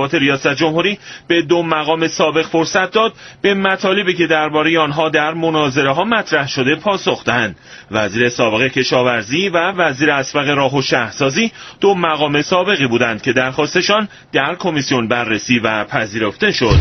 انتخابات ریاست جمهوری به 2 مقام سابق فرصت داد به مطالبی که درباره آنها در مناظره ها مطرح شده پاسخ دهند. وزیر سابق کشاورزی و وزیر اسبق راه و شهرسازی 2 مقام سابقی بودند که درخواستشان در کمیسیون بررسی و پذیرفته شد.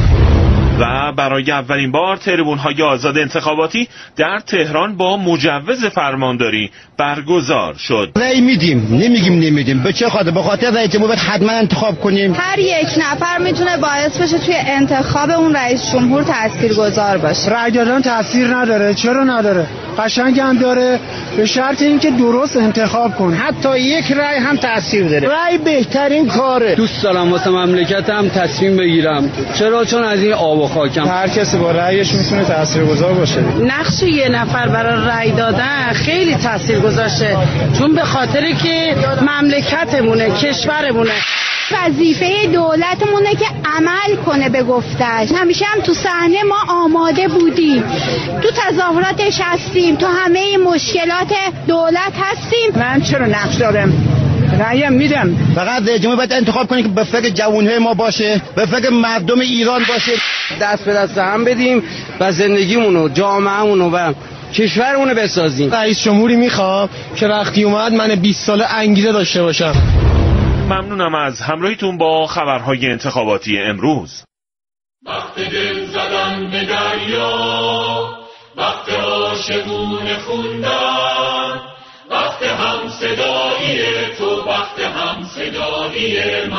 و برای اولین بار تریبون‌های آزاد انتخاباتی در تهران با مجوز فرمانداری برگزار شد. رأی میدیم، نمیگیم. به چه خاطر؟ به خاطر رئیس جمهور باید حتما انتخاب کنیم. هر یک نفر میتونه باعث بشه توی انتخاب اون رئیس جمهور تاثیرگذار باشه. رأی دادن تاثیر نداره. چرا نداره؟ قشنگ هم داره، به شرط اینکه درست انتخاب کن. حتی یک رأی هم تاثیر داره. رأی بهترین کاره. دوست دارم واسه مملکتم تصمیم بگیرم. چرا؟ چون از این آب و خاکم. هر کسی با رأیش میتونه تاثیرگذار باشه. نقش یه نفر برای رأی دادن خیلی تاثیرگذاره، چون به خاطر که مملکتمونه، کشورمونه. وظیفه دولتمونه که عمل کنه به گفتش. همیشه هم تو صحنه ما آماده بودیم، تو تظاهراتش هستیم، تو همه مشکلات دولت هستیم. من چرا نقش دارم؟ رأیم میدم. فقط رئیس جمهور باید انتخاب کنه که به فکر جوانهای ما باشه، به فکر مردم ایران باشه. دست به دست هم بدیم و زندگیمونو، جامعه‌مونو و کشورمونو بسازیم. رئیس جمهوری میخوام که وقتی اومد من 20 ساله انگیزه داشته باشم. ممنونم از همراهیتون با خبرهای انتخاباتی امروز. وقت دل زدن به دریا، وقت عاشقونه خوندن، وقت هم صدایی تو، وقت هم صدایی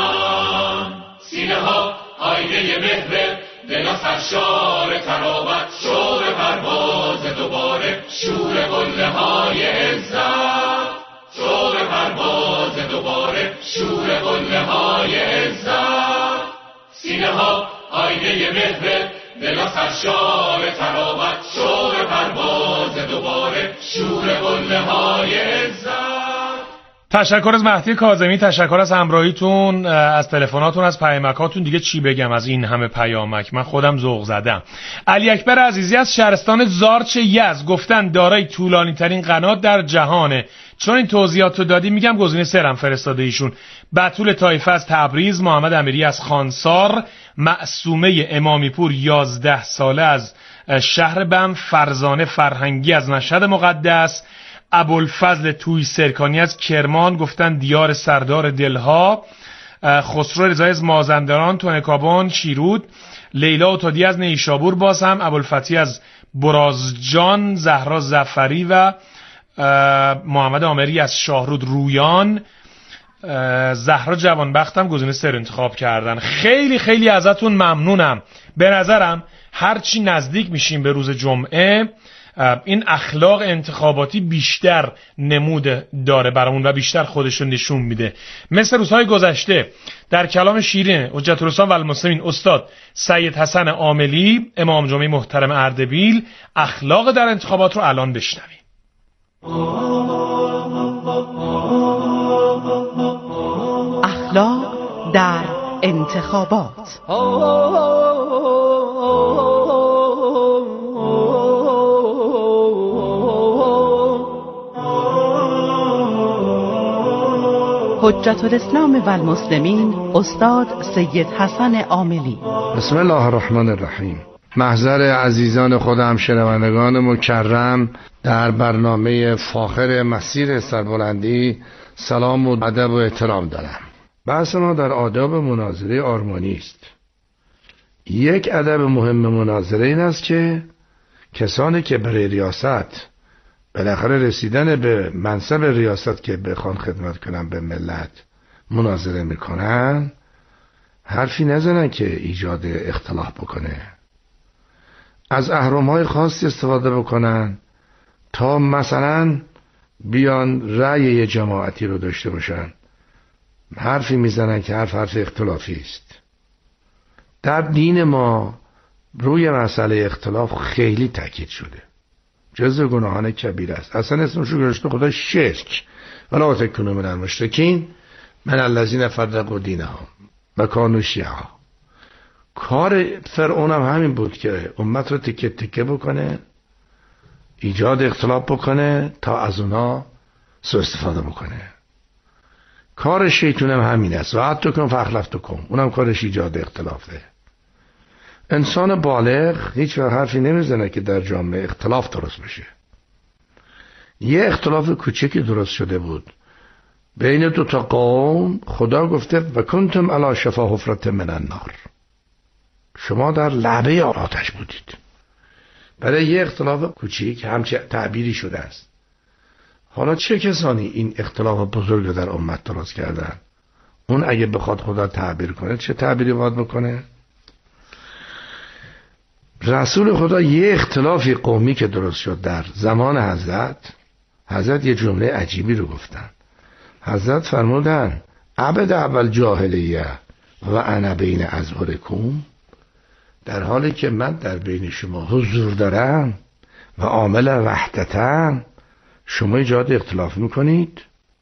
من. سینه ها آینه مهر، دل سرشار تراوت، شور پرواز دوباره، شور قله های عزت، شور پرواز دوباره، شور قله های عزت. سینه ها آینه مهر، دل سرشار تراوت، شور پرواز دوباره، شور قله های عزت. تشکر از مهدی کاظمی، تشکر از همراهیتون، از تلفناتون، از پیامکاتون. دیگه چی بگم از این همه پیامک، من خودم ذوق زدم. علی اکبر عزیزی از شهرستان زارچ یزد گفتن دارای طولانی ترین قنات در جهانه. چون این توضیحاتو دادی میگم گزینه 3 فرستاده ایشون. بتول طایفه از تبریز، محمد امیری از خانسار، معصومه امامی پور 11 ساله از شهر بم، فرزانه فرهنگی از مشهد مقدس، ابوالفضل توی سرکانی از کرمان گفتن دیار سردار دلها، خسرو رضایی از مازندران، تونکابان شیرود، لیلا اوتادی از نیشابور باز هم، ابوالفتی از برازجان، زهرا زفری و محمد آمری از شاهرود رویان، زهرا جوانبخت هم گزینه 3 انتخاب کردن. خیلی خیلی ازتون ممنونم. به نظرم هرچی نزدیک میشیم به روز جمعه این اخلاق انتخاباتی بیشتر نمود داره برامون و بیشتر خودشون نشون میده. مثل روزهای گذشته در کلام شیرین حجت الاسلام و المسلمین استاد سید حسن عاملی امام جمعه محترم اردبیل اخلاق در انتخابات رو الان بشنویم. اخلاق در انتخابات. حجت الاسلام و المسلمین استاد سید حسن عاملی. بسم الله الرحمن الرحیم. محضر عزیزان خودم، شنوندگان مکرم، در برنامه فاخر مسیر سربلندی سلام و ادب و احترام دارم. بحث ما در آداب مناظره آرمانی است. یک ادب مهم مناظره این است که کسانی که برای ریاست بالاخره رسیدن به منصب ریاست که بخوان خدمت کنن به ملت مناظره میکنن، حرفی نزنن که ایجاد اختلاف بکنه، از اهرم‌های خاصی استفاده بکنن تا مثلا بیان رأی جماعتی رو داشته باشن. حرفی میزنن که حرف اختلافی است. در دین ما روی مسئله اختلاف خیلی تاکید شده. جزء گناهان کبیره است. اصلا اسمش رو گذاشته خدا شرک. ولا تکونوا من المشرکین من الذین فرقوا دینهم و کانوا شیعا. کار فرعون هم همین بود که امت رو تکه تکه بکنه، ایجاد اختلاف بکنه تا از اونا سوء استفاده بکنه. کار شیطان هم همین است. وعدتکم فاخلفتکم، اونم کارش ایجاد اختلافه. انسان بالغ هیچ وقت حرفی نمیزنه که در جامعه اختلاف درست بشه. یه اختلاف کوچکی درست شده بود بین دو تا قوم، خدا گفته و کنتم علی شفا حفرة من النار، شما در لبه آتش بودید. برای یه اختلاف کوچیک همچه تعبیری شده است. حالا چه کسانی این اختلاف بزرگ در امت درست کردن؟ اون اگه بخواد خدا تعبیر کنه چه تعبیری باید بکنه؟ رسول خدا یه اختلافی قومی که درست شد در زمان حضرت یه جمله عجیبی رو گفتن. حضرت فرمودن عبد اول جاهلیه و انا بین اظهرکم، در حالی که من در بین شما حضور دارم و عامل وحدتم، شما ایجاد اختلاف میکنید.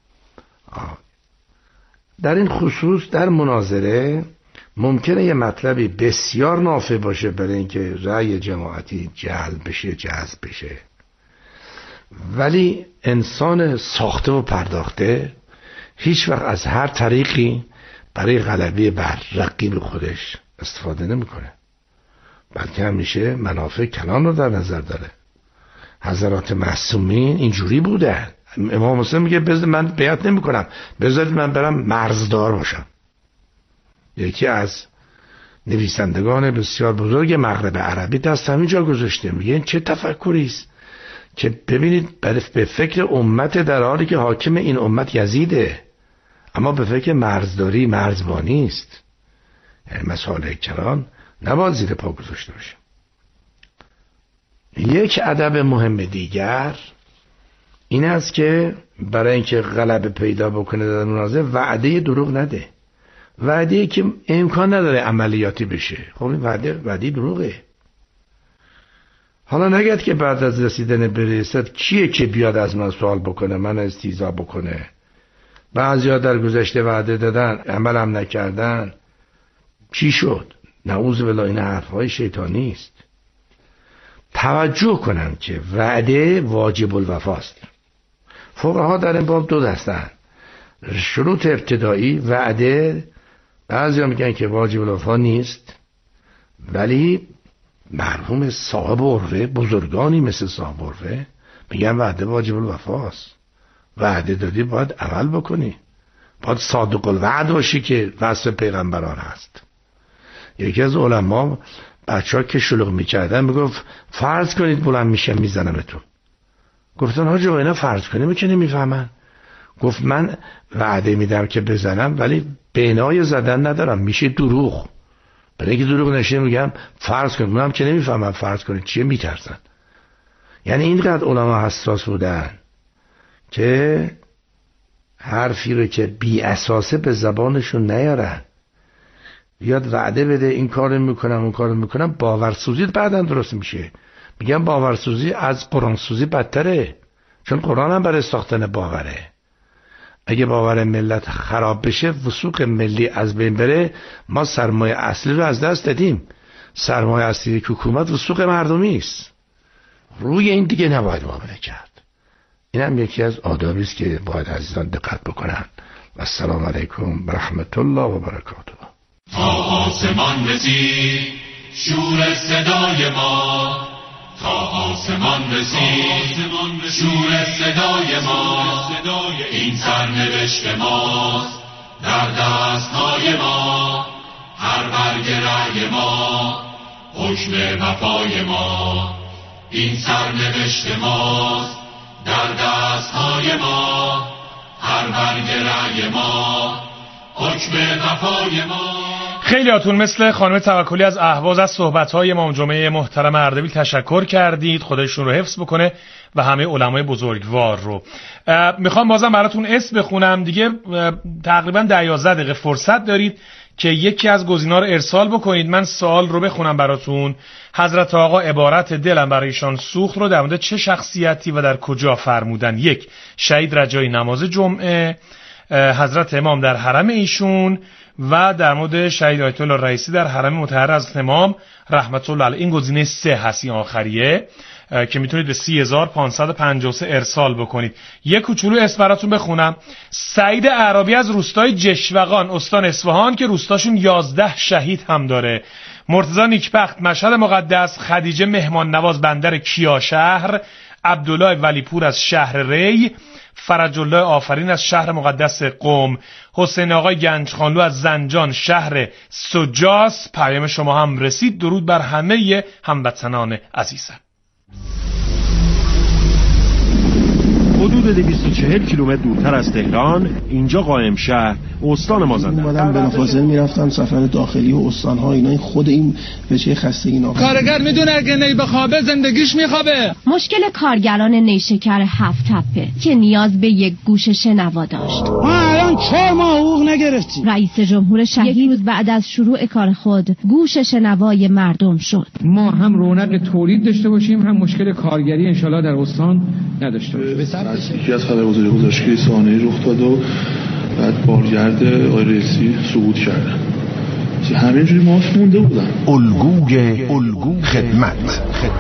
در این خصوص در مناظره ممکنه یه مطلبی بسیار نافع باشه برای اینکه رأی جماعتی جذب بشه، ولی انسان ساخته و پرداخته هیچ وقت از هر طریقی برای غلبه بر رقیب خودش استفاده نمیکنه، بلکه همیشه منافع کلان رو در نظر داره. حضرات معصومین اینجوری بودن. امام حسین میگه من بیعت نمی کنم، بذارید من برم مرزدار باشم. یکی از نویسندگان بسیار بزرگ مغرب عربی دست همینجا گذاشته، میگه این چه تفکری است که ببینید به فکر امت، در حالی که حاکم این امت یزیده، اما به فکر مرزداری، مرزبانی است. یعنی مسائل کلان نباید زیر پا گذاشته باشه. یک ادب مهم دیگر این است که برای اینکه غلبه پیدا بکنه در مناظره وعده دروغ نده. وعده که امکان نداره عملیاتی بشه، خب این وعده دروغه. حالا نگید که بعد از رسیدن به ریاست کیه که بیاد از من سوال بکنه، من استیزا بکنه. بعضیا در گذشته وعده دادن، عمل هم نکردن، چی شد؟ نعوذ بالله، این حرفهای شیطانی است. توجه کنن که وعده واجب الوفاست. فقها در این باب دو دستن. شروط ابتدایی وعده، بعضیا میگن که واجب الوفا نیست، ولی مرحوم صاحب عرفه، بزرگانی مثل صاحب عرفه میگن وعده واجب الوفاست. وعده دادی باید عمل بکنی، باید صادق الوعد باشی که وصف پیغمبران هست. یکی از علما بچه‌ها که شلوغ میکردن میگفت فرض کنید بلند میشم میزنمتون. گفتن حاجی اینا فرض کنیم که نمیفهمن. گفت من وعده میدم که بزنم ولی بنای زدن ندارم، میشه دروغ. برای اینکه دروغ نشه میگم فرض کنید، اونم که نمیفهمن فرض کنید چیه، میترسن. یعنی اینقدر علما حساس بودن که حرفی رو که بی اساسه به زبانشون نیارن. بیاد وعده بده این کارو میکنم اون کارو میکنم، باورسوزی بعداً درست میشه. میگم باورسوزی از قرآن سوزی بدتره، چون قرآن هم برای ساختن باوره. اگه باور ملت خراب بشه، وثوق ملی از بین بره، ما سرمایه اصلی رو از دست دادیم. سرمایه اصلی حکومت وثوق مردمی است. روی این دیگه نباید معامله کرد. این هم یکی از آدابی است که باید عزیزان دقت بکنن. و السلام علیکم و رحمت الله و برکاته. تا آسمان رسید شور صدای ما، تا آسمان رسید شور صدای ما، این سرنوشت ماست در دستهای ما، هر برگ رأی ما حکم وفای ما، این سرنوشت ماست در دستهای ما، هر برگ رأی ما حکم وفای ما. خیلیاتون مثل خانم توکلی از اهواز از صحبت‌های امام جمعه محترم اردبیل تشکر کردید. خدایشون رو حفظ بکنه و همه علمای بزرگوار رو. میخوام بازم براتون اسم بخونم دیگه. تقریبا 11 دقیقه فرصت دارید که یکی از گزینه‌ها رو ارسال بکنید. من سوال رو بخونم براتون. حضرت آقا عبارت دلم برایشان سوخت رو در مورد چه شخصیتی و در کجا فرمودن؟ 1. شهید رجایی نماز جمعه، حضرت امام در حرم ایشون و در مورد شهید آیت الله رئیسی در حرم مطهر از امام رحمت الله علیه. این گزینه 3 هست، این آخریه که میتونید به 30553 ارسال بکنید. یک کوچولو اسم براتون بخونم. سعید اعرابی از روستای جشوقان استان اصفهان که روستاشون 11 شهید هم داره. مرتضی نیکبخت مشهد مقدس، خدیجه مهمان نواز بندر کیاشهر، عبدالله ولیپور از شهر ری، فرج الله آفرین از شهر مقدس قم، حسین آقای گنجخانلو از زنجان شهر سجاس. پیام شما هم رسید. درود بر همه هموطنان عزیزم. حدود 240 کیلومتر دورتر از تهران، اینجا قائم شهر استان مازندران. اومدم بلافاصله میرفتم سفر داخلی و استان‌ها اینا، خود این به چه خستگی ناپذیر. کارگر میدونه اگه نی بخوابه زندگیش میخوابه. مشکل کارگران نیشکر 7 تپه که نیاز به یک گوش شنوا داشت. ما الان 4 ماه حقوق نگرفتیم. رئیس جمهور شهید یک روز بعد از شروع کار خود گوش شنوای مردم شد. ما هم رونق تولید داشته باشیم، هم مشکل کارگری انشالله در استان نداشته باشیم. یکی از خبرگزاری گزارش که سانحه‌ای رخ داد و بعد بارگرد آقای رئیسی سقوط کردن. همینجوری ماست مونده بودن. الگوی خدمت.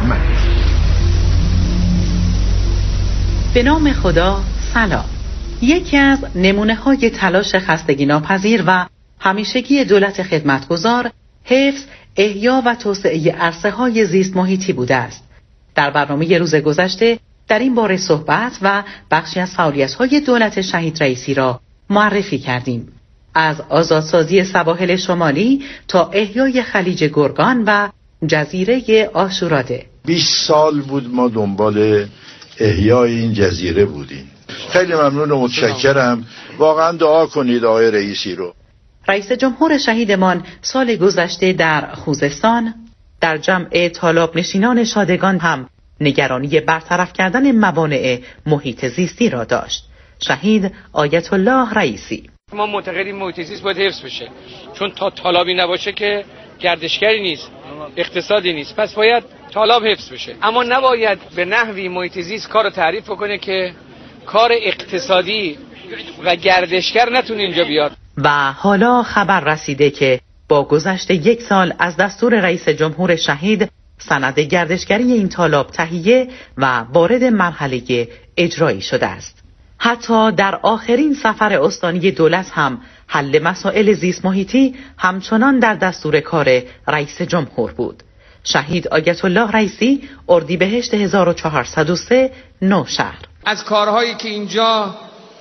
به نام خدا سلام. یکی از نمونه‌های تلاش خستگی ناپذیر و همیشگی دولت خدمتگزار حفظ، احیا و توسعه عرصه‌های زیست محیطی بوده است. در برنامه روز گذشته در این باره صحبت و بخشی از فعالیت‌های دولت شهید رئیسی را معرفی کردیم. از آزادسازی سواحل شمالی تا احیای خلیج گرگان و جزیره عاشوراده. 20 سال بود ما دنبال احیای این جزیره بودیم. خیلی ممنون و متشکرم. واقعا دعا کنید آقای رئیسی رو. رئیس جمهور شهیدمان سال گذشته در خوزستان در جمع طالاب نشینان شادگان هم نگرانی برطرف کردن موانع محیط زیستی را داشت. شهید آیت الله رئیسی: ما معتقدیم محیط زیست باید حفظ بشه، چون تا طالابی نباشه که گردشگری نیست، اقتصادی نیست، پس باید طالاب حفظ بشه. اما نباید به نحوی محیط زیست کار رو تعریف بکنه که کار اقتصادی و گردشگر نتونه اینجا بیاد. و حالا خبر رسیده که با گذشت 1 سال از دستور رئیس جمهور شهید سند گردشگری این طالاب تهیه و وارد مرحله اجرایی شده است. حتی در آخرین سفر استانی دولت هم حل مسائل زیست محیطی همچنان در دستور کار رئیس جمهور بود. شهید آیت الله رئیسی اردیبهشت 1403 نوشهر: از کارهایی که اینجا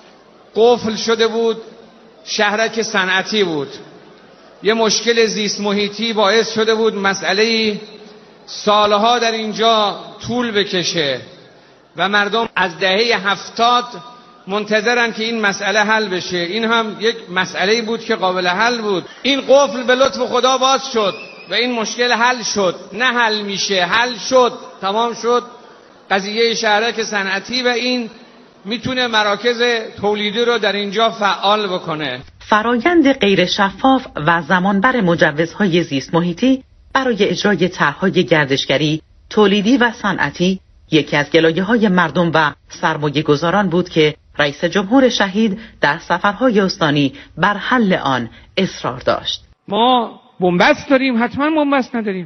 قفل شده بود شهرک صنعتی بود. یه مشکل زیست محیطی باعث شده بود مسئله سالها در اینجا طول بکشه و مردم از دهه 70 منتظرن که این مسئله حل بشه. این هم یک مسئله بود که قابل حل بود. این قفل به لطف خدا باز شد و این مشکل حل شد. نه حل میشه، حل شد، تمام شد قضیه شهرک صنعتی و این میتونه مراکز تولیدی رو در اینجا فعال بکنه. فرایند غیر شفاف و زمانبر مجوزهای زیست محیطی برای اجرای طرح‌های گردشگری، تولیدی و صنعتی یکی از گلایه‌های مردم و سرمایه‌گذاران بود که رئیس جمهور شهید در سفرهای استانی بر حل آن اصرار داشت. ما بنبست داریم، حتما بنبست نداریم.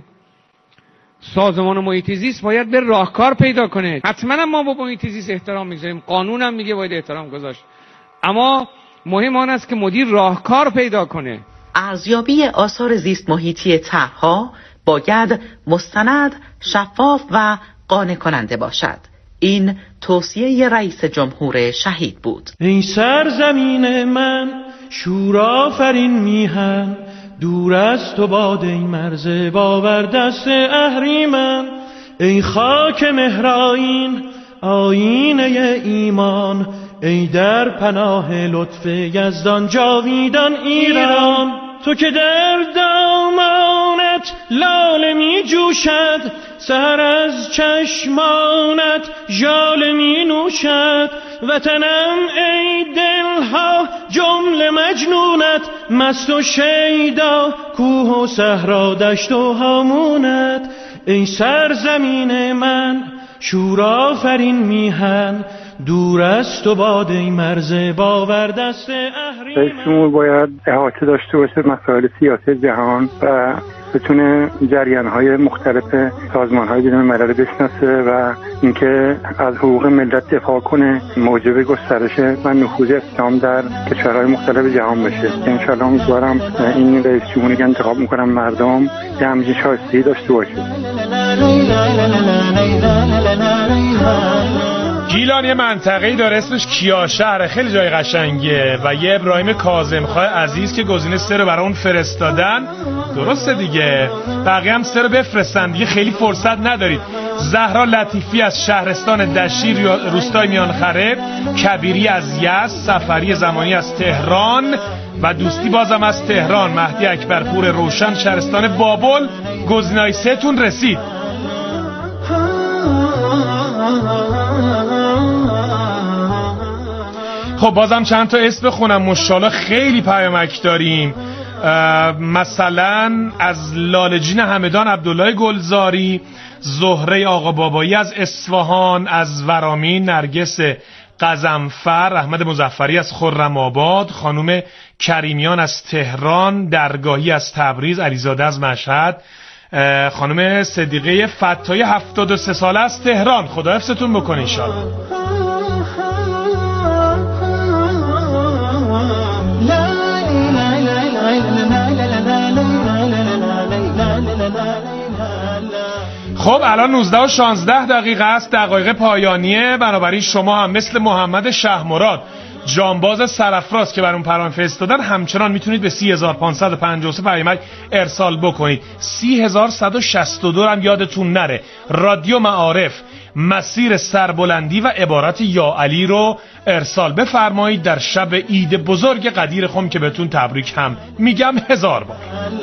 سازمان محیط زیست باید به راهکار پیدا کنه. حتما ما با محیط زیست احترام می‌گذاریم، قانون هم میگه باید احترام گذاشت، اما مهم آن است که مدیر راهکار پیدا کنه. ارزیابی آثار زیست محیطی طرح‌ها باید مستند، شفاف و قانع کننده باشد. این توصیه رئیس جمهور شهید بود. ای سرزمین من شورآفرین میهن، دور از تو باد ای مرز باور دست اهریمن. ای خاک مهرآیین آیینه ایمان، ای در پناه لطف یزدان جاویدان ایران. تو که در دامانت لاله می جوشد، سحر از چشمانت ژاله می نوشد. وطنم ای دلها جمله مجنونت، مست و شیدا کوه و صحرا دشت و هامونت. ای سرزمین من شورآفرین میهن، دور از تو باد این مرز باور دست اهریمن. رئیس جمهور باید احاطه داشته باشه مسائل سیاسی جهان و بتونه جریان‌های مختلف سازمان‌های بین‌المللی بشناسه و اینکه از حقوق ملت دفاع کنه، موجب گسترش و نفوذ اسلام در کشورهای مختلف جهان بشه. انشالله امیدوارم این رئیس جمهوری که انتخاب می‌کنم مردم یه همچین شایستگی داشته باشه. گیلان یه منطقه‌ای داره اسمش کیاشهر، خیلی جای قشنگه و یه ابراهیم کاظمخان عزیز که گزینه 3 رو برای اون فرستادن. درسته دیگه، بقیه هم 3 رو بفرستن دیگه، خیلی فرصت ندارید. زهرا لطیفی از شهرستان دشیر روستای میانخره، کبیری از یزد، سفری زمانی از تهران و دوستی بازم از تهران، مهدی اکبرپور روشن شهرستان بابل. گزینه‌های 3 تون رسید. خب بازم چند تا اسم بخونم، مشالله خیلی پیامک داریم. مثلا از لالجین همدان عبدالله گلزاری، زهره آقا بابایی از اصفهان، از ورامین نرگس قزنفر، احمد مظفری از خرم آباد، خانم کریمیان از تهران، درگاهی از تبریز، علیزاده از مشهد، خانم صدیقه فتایی 73 ساله از تهران. خدا حفظتون بکنه انشاءالله. خب الان 19:16 است، دقایق پایانیه. بنابراین شما هم مثل محمد شهمراد جانباز سرافراز که برون پیام فرستادن همچنان میتونید به 3553 پیامک ارسال بکنید. 3162 هم یادتون نره، رادیو معارف مسیر سربلندی و عبارت یا علی رو ارسال بفرمایید در شب عید بزرگ قدیر خم که بهتون تبریک هم میگم 1000 بار.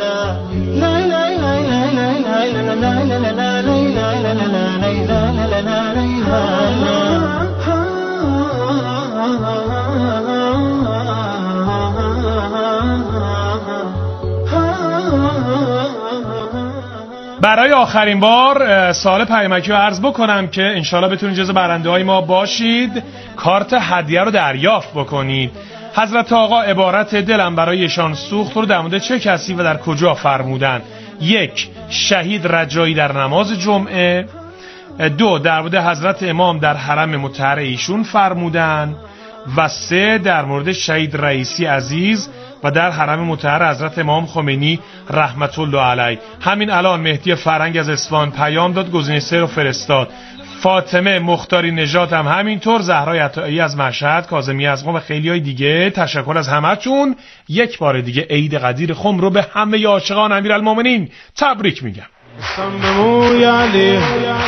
برای آخرین بار سوال پیامکی رو عرض بکنم که انشالله بتونید جز برنده های ما باشید، کارت هدیه رو دریافت بکنید. حضرت آقا عبارت دلم برایشان سوخت رو در مورد چه کسی و در کجا فرمودن؟ 1. شهید رجایی در نماز جمعه. 2. در مورد حضرت امام در حرم مطهر ایشون فرمودن. و 3. در مورد شهید رئیسی عزیز و در حرم مطهر حضرت امام خمینی رحمت الله علیه. همین الان مهدی فرنگ از اصفهان پیام داد، گزینه 3 رو فرستاد. فاطمه مختاری نژاد هم همینطور، زهرا عطایی از مشهد، کاظمی از قم و خیلی های دیگه. تشکر از همتون. یک بار دیگه عید قدیر خم رو به همه عاشقان امیرالمومنین تبریک میگم. سمبموی علی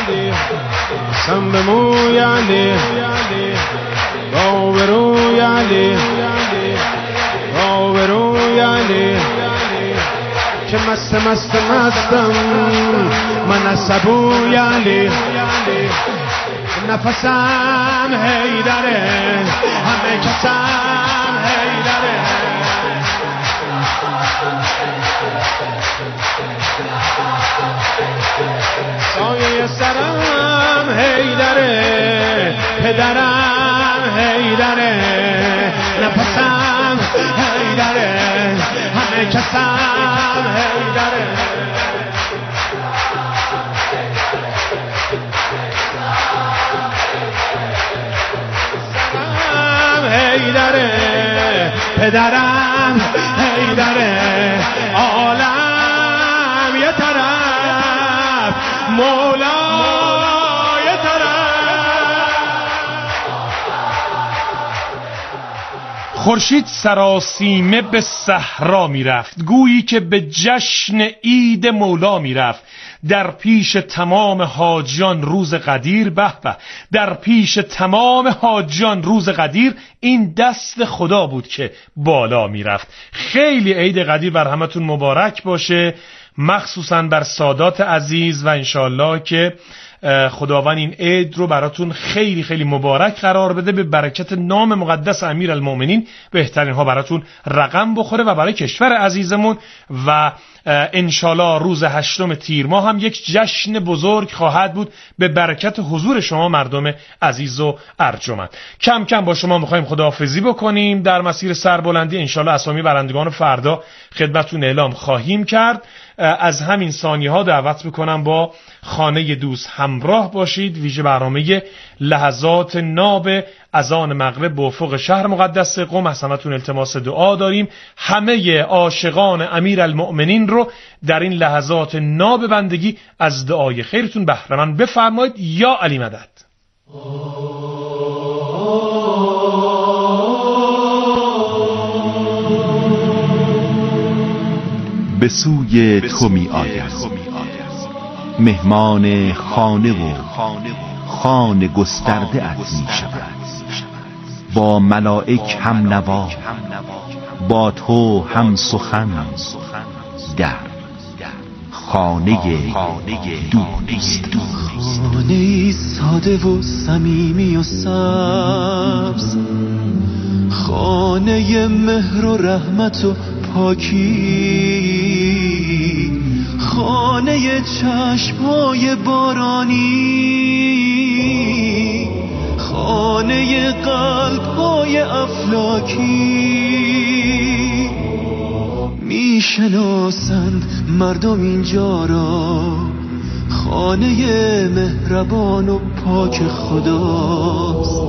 سمبموی علی باوروی علی باوروی علی که مستم من عصبوی علی نفسم هیدره همه کسم هیدره سایه سرم هیدره پدرم هیدره نفسم هیدره همه کسم هیدره سرم هیدره پدرم هیدره عالم یه طرف مولا یه طرف. خورشید سراسیمه به صحرا میرفت، گویی که به جشن عید مولا میرفت. در پیش تمام حاجیان روز قدیر، به به، در پیش تمام حاجیان روز قدیر این دست خدا بود که بالا میرفت. خیلی عید قدیر بر همتون مبارک باشه، مخصوصا بر سادات عزیز و انشالله که خداوند این عید رو براتون خیلی خیلی مبارک قرار بده، به برکت نام مقدس امیرالمؤمنین بهترین ها براتون رقم بخوره و برای کشور عزیزمون و انشالله روز 8 تیر ماه هم یک جشن بزرگ خواهد بود به برکت حضور شما مردم عزیز و ارجمند. کم کم با شما میخوایم خداحافظی بکنیم در مسیر سربلندی. انشالله اسامی برندگان فردا خدمتتون اعلام خواهیم کرد. از همین ثانیه ها دعوت میکنم با خانه دوست همراه باشید. ویژه برنامه لحظات ناب اذان مغرب به افق شهر مقدس قم. از همتون التماس دعا داریم همه عاشقان امیرالمؤمنین رو در این لحظات ناب بندگی از دعای خیرتون بهره مند بفرمایید. یا علی مدد. به سوی تو می آید مهمان خانه و خانه گسترده ات می شود، با ملائک هم نوا با تو هم سخن در خانه دوست. خانه ساده و صمیمی و سبز، خانه مهر و رحمت و پاکی، خانه چشم‌های بارانی، خانه قلب‌های افلاکی. میشناسند مردم اینجا را خانه مهربان و پاک خداست،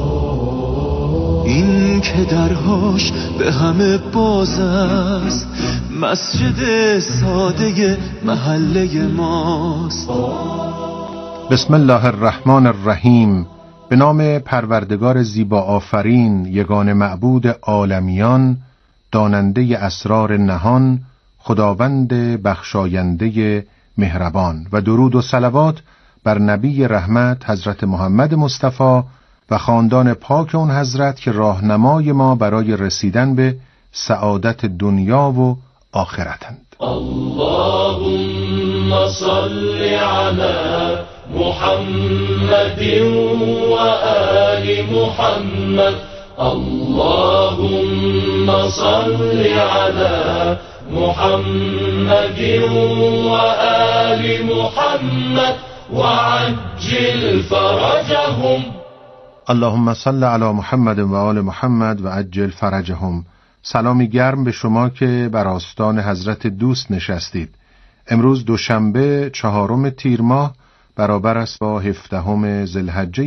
این که درهاش به همه باز است، مسجد ساده محله ماست. بسم الله الرحمن الرحیم. به نام پروردگار زیبا آفرین، یگان معبود عالمیان، داننده اسرار نهان، خداوند بخشاینده مهربان. و درود و صلوات بر نبی رحمت حضرت محمد مصطفی و خاندان پاک اون حضرت که راهنمای ما برای رسیدن به سعادت دنیا و آخرتند. اللهم صل علی محمد و آل محمد. اللهم صل علی محمد و آل محمد و عجل فرجهم. اللهم صل علی محمد و آل محمد و عجل فرجهم. سلامی گرم به شما که بر آستان حضرت دوست نشستید. امروز دوشنبه 4 تیر ماه برابر است با 17 ذوالحجه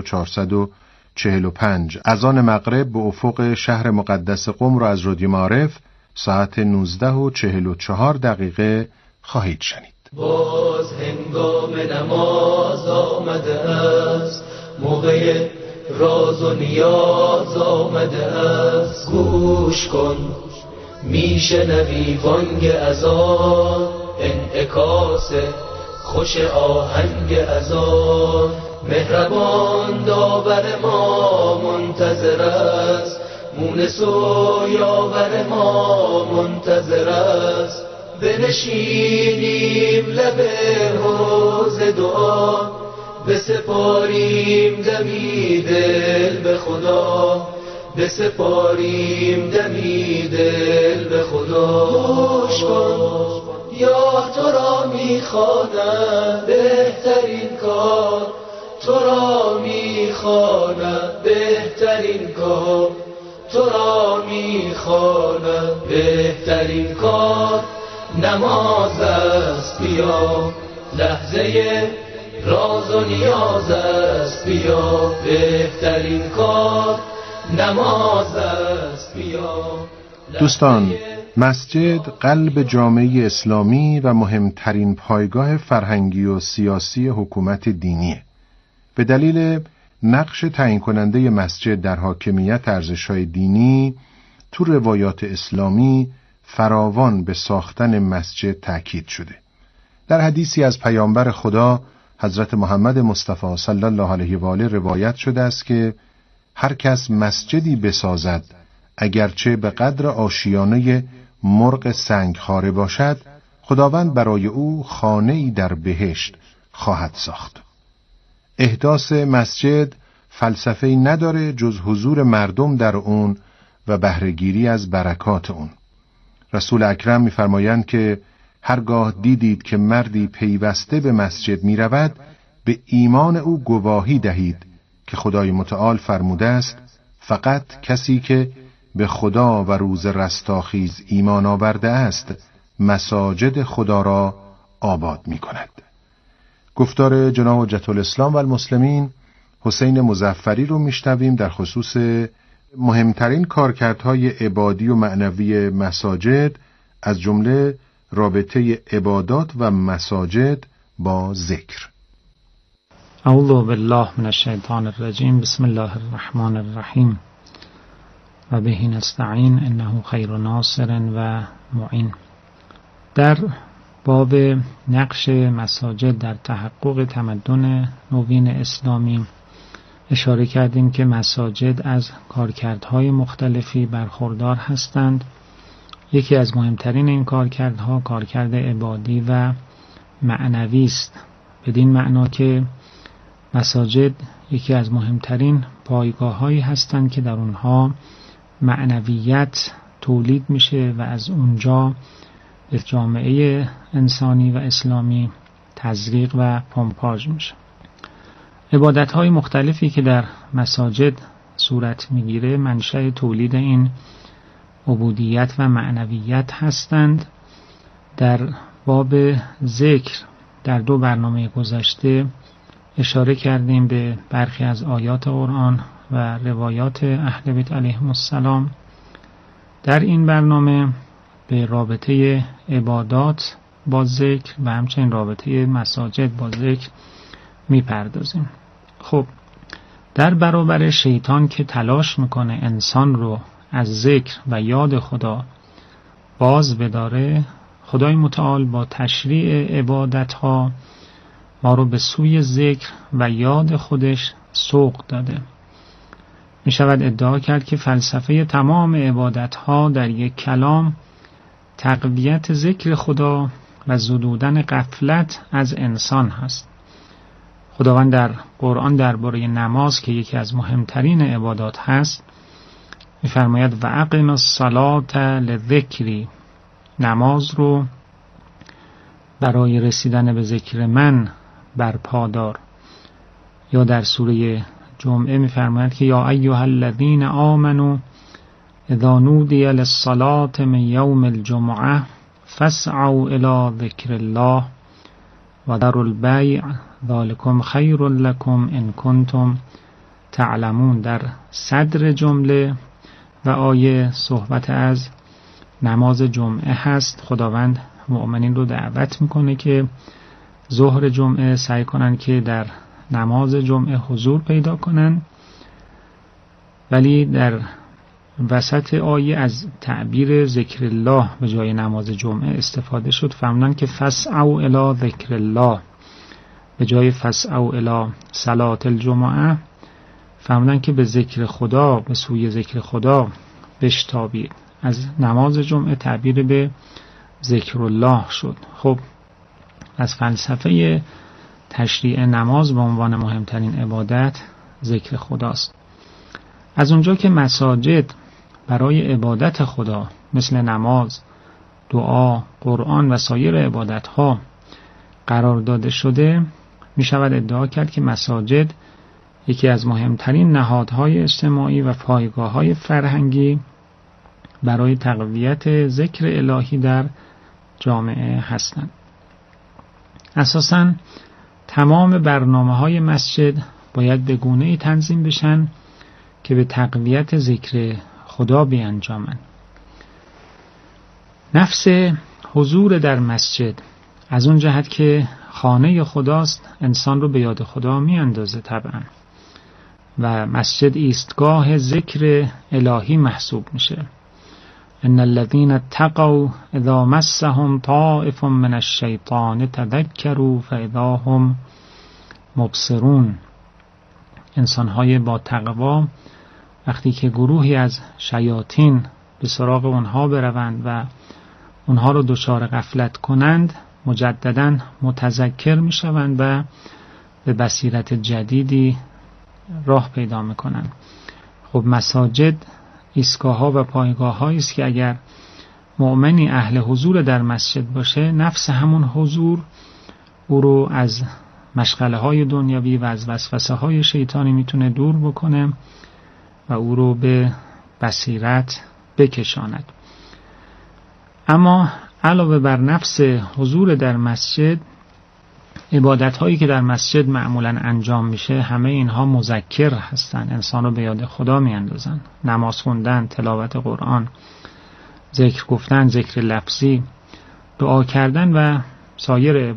1445. اذان مغرب به افق شهر مقدس قم را از رادیو معارف ساعت 19:44 خواهید شنید. باز هنگام نماز آمده است، موقع راز و نیاز آمده است. گوش کن میشنوی بانگ اذان، انعکاس خوش آهنگ اذان. مهربان داور ما منتظر است، مونس و یاور ما منتظر است. بنشینیم لب حوض دعا، بسپاریم دمی دل به خدا، بسپاریم دمی دل به خدا. گوش کن یا تو را میخواند بهترین کار، تو را میخواند بهترین کار، تو را میخواند بهترین کار. نماز است بیا، لحظه راز و نیاز است بیا، بهترین کار نماز است بیا. دوستان، مسجد قلب جامعه اسلامی و مهمترین پایگاه فرهنگی و سیاسی حکومت دینیه. به دلیل نقش تعیین کننده مسجد در حاکمیت ارزش‌های دینی تو روایات اسلامی فراوان به ساختن مسجد تأکید شده. در حدیثی از پیامبر خدا حضرت محمد مصطفی صلی الله علیه و آله روایت شده است که هر کس مسجدی بسازد اگرچه به قدر آشیانه مرغ سنگخواره باشد، خداوند برای او خانه‌ای در بهشت خواهد ساخت. احداث مسجد فلسفه‌ای نداره جز حضور مردم در اون و بهره‌گیری از برکات اون. رسول اکرم می‌فرمایند که هرگاه دیدید که مردی پیوسته به مسجد می‌رود، به ایمان او گواهی دهید که خدای متعال فرموده است فقط کسی که به خدا و روز رستاخیز ایمان آورده است مساجد خدا را آباد می‌کند. گفتار جناب حجت الاسلام و المسلمین حسین مظفری رو میشنویم در خصوص مهمترین کارکردهای عبادی و معنوی مساجد، از جمله رابطه عبادات و مساجد با ذکر. اعوذ بالله من الشیطان الرجیم. بسم الله الرحمن الرحیم و به نستعین انه خیر ناصر و معین. در باب نقش مساجد در تحقق تمدن نوین اسلامی اشاره کردیم که مساجد از کارکردهای مختلفی برخوردار هستند. یکی از مهمترین این کارکردها کارکرد عبادی و معنوی است، بدین معنا که مساجد یکی از مهمترین پایگاه‌هایی هستند که در اونها معنویت تولید میشه و از اونجا به جامعه انسانی و اسلامی تزریق و پمپاژ میشه. عبادت‌های مختلفی که در مساجد صورت میگیره منشأ تولید این عبودیت و معنویت هستند. در باب ذکر در 2 برنامه گذشته اشاره کردیم به برخی از آیات قرآن و روایات اهل بیت علیهم السلام. در این برنامه به رابطه عبادات با ذکر و همچنین رابطه مساجد با ذکر میپردازیم. خب در برابر شیطان که تلاش میکنه انسان رو از ذکر و یاد خدا باز بداره، خدای متعال با تشریع عبادتها ما رو به سوی ذکر و یاد خودش سوق داده. می شود ادعا کرد که فلسفه تمام عبادتها در یک کلام تقویت ذکر خدا و زدودن غفلت از انسان هست. خداوند در قرآن درباره نماز که یکی از مهمترین عبادات هست می‌فرماید و اقم الصلاة لذکری، نماز رو برای رسیدن به ذکر من برپا دار. یا در سوره جمعه می‌فرماید که یا ایها الذین آمنوا اذا نودی للصلاة من یوم الجمعه فاسعوا الی ذکر الله و ذروا البیع ذالکم خیر لکم ان کنتم تعلمون. در صدر جمله و آیه صحبت از نماز جمعه هست. خداوند مؤمنین رو دعوت میکنه که ظهر جمعه سعی کنن که در نماز جمعه حضور پیدا کنن، ولی در وسط آیه از تعبیر ذکر الله به جای نماز جمعه استفاده شد. فرمودن که فسعوا الی ذکر الله به جای فسعوا الی صلاة الجمعه فرمودن که به ذکر خدا، به سوی ذکر خدا بشتابید. از نماز جمعه تعبیر به ذکر الله شد. خب از فلسفه تشریع نماز به عنوان مهمترین عبادت ذکر خداست. از اونجا که مساجد برای عبادت خدا مثل نماز، دعا، قرآن و سایر عبادتها قرار داده شده، می شود ادعا کرد که مساجد یکی از مهمترین نهادهای اجتماعی و پایگاه‌های فرهنگی برای تقویت ذکر الهی در جامعه هستند. اساساً تمام برنامه‌های مسجد باید به گونه‌ای تنظیم بشن که به تقویت ذکر خدا بیانجامند. نفس حضور در مسجد از اون جهت که خانه خداست انسان رو به یاد خدا میاندازه طبعا، و مسجد ایستگاه ذکر الهی محسوب میشه. ان الذين اتقوا اذا مسهم طائف من الشیطان تذکروا فاذا هم مبصرون. انسان‌های با تقوا وقتی که گروهی از شیاطین به سراغ اونها بروند و اونها رو دچار غفلت کنند، مجدداً متذکر میشوند و به بصیرت جدیدی راه پیدا میکنن. خب مساجد ایستگاه‌ها و پایگاه‌هایی است که اگر مؤمنی اهل حضور در مسجد باشه، نفس همون حضور او رو از مشغله‌های دنیوی و از وسوسه‌های شیطانی میتونه دور بکنه و او رو به بصیرت بکشاند. اما علاوه بر نفس حضور در مسجد، عبادت‌هایی که در مسجد معمولاً انجام میشه، همه اینها مذکر هستن، انسان رو به یاد خدا میاندازن. نماز خوندن، تلاوت قرآن، ذکر گفتن، ذکر لفظی، دعا کردن و سایر